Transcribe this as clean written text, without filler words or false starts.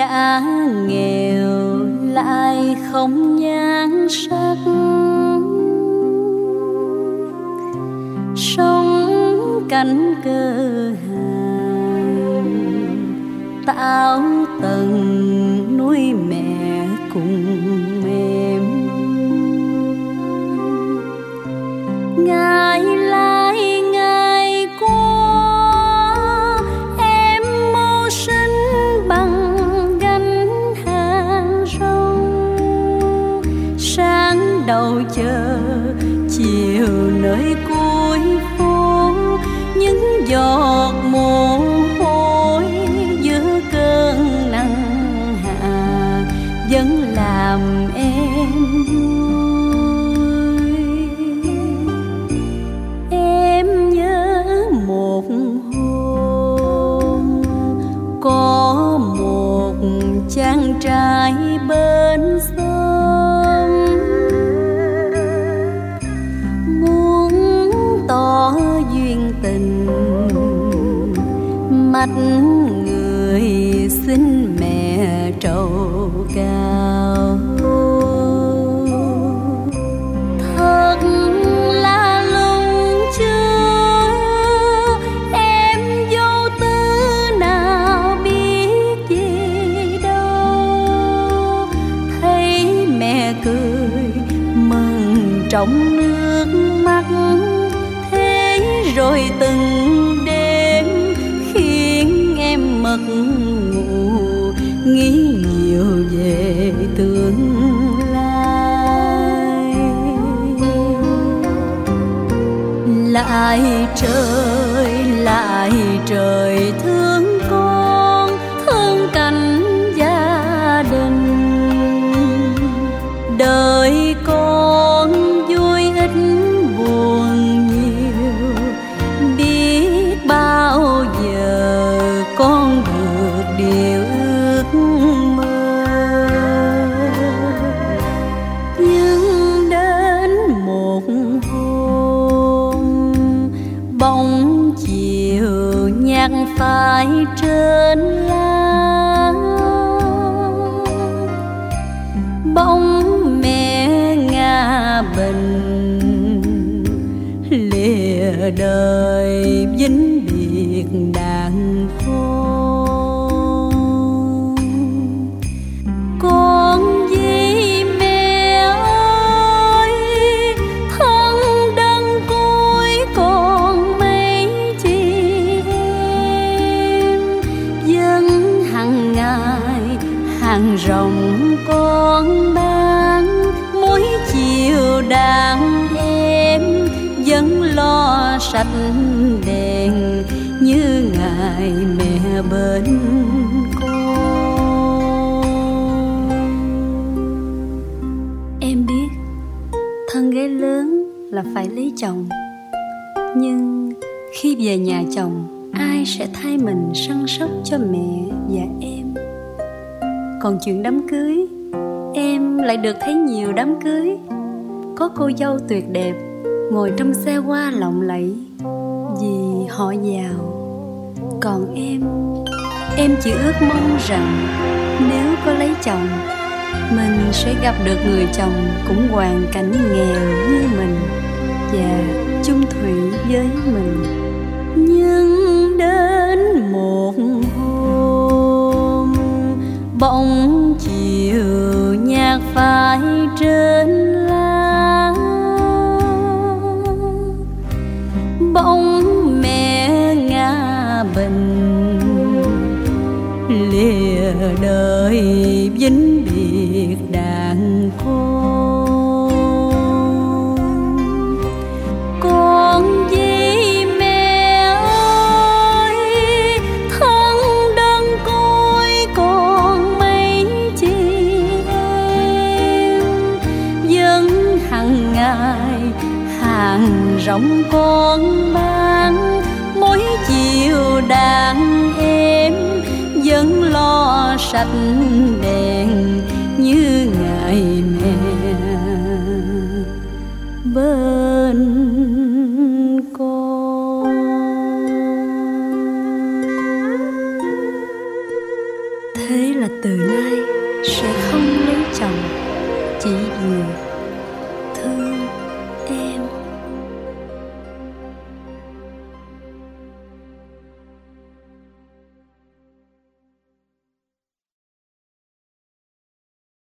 đã nghèo lại không nhan sắc, sống cảnh cơ hàng tạo tầng nuôi mẹ cùng em. Ngày lại ngày qua em mưu sinh bằng gánh hàng rong, sáng đầu chờ chiều nơi cuối phố, những giọt mồ hôi giữa cơn nắng hạ vẫn làm em vui. Em nhớ một hôm có một chàng trai bên xóm, muốn tỏ duyên tình, mắt người xin mẹ trầu cao. Thật là lung chưa em vô tư nào biết gì đâu, thấy mẹ cười mừng trong nước mắt, thế rồi từng đêm khiến em mất ngủ, nghĩ nhiều về tương lai. Lại trời thương con, thương cảnh gia đình, đời con vui ít buồn nhiều, biết bao giờ con được điều ước mơ. Nhưng đến một hôm bóng chiều nhạt phai trên lá, bóng mẹ ngả bình lìa đời vĩnh biệt đàn con vì mẹ ơi, thân đơn côi còn mấy chị em, vẫn hằng ngày hàng rong con bán, mỗi chiều đàn em vẫn lo sạch đèn như ngày mẹ bên con. Em biết thân gái lớn là phải lấy chồng, nhưng khi về nhà chồng ai sẽ thay mình săn sóc cho mẹ và em. Còn chuyện đám cưới, em lại được thấy nhiều đám cưới, có cô dâu tuyệt đẹp ngồi trong xe hoa lộng lẫy vì họ giàu. Còn em chỉ ước mong rằng nếu có lấy chồng, mình sẽ gặp được người chồng cũng hoàn cảnh nghèo như mình và chung thủy với mình. Nhưng đến một hôm bóng chiều nhạt phai trên lá, bóng mẹ ngả bình lìa đời vĩnh biệt đàn con vì mẹ ơi, thân đơn côi còn mấy chị em, vẫn hằng ngày hàng rong con bán, mỗi chiều đàn em vẫn lo sạch đèn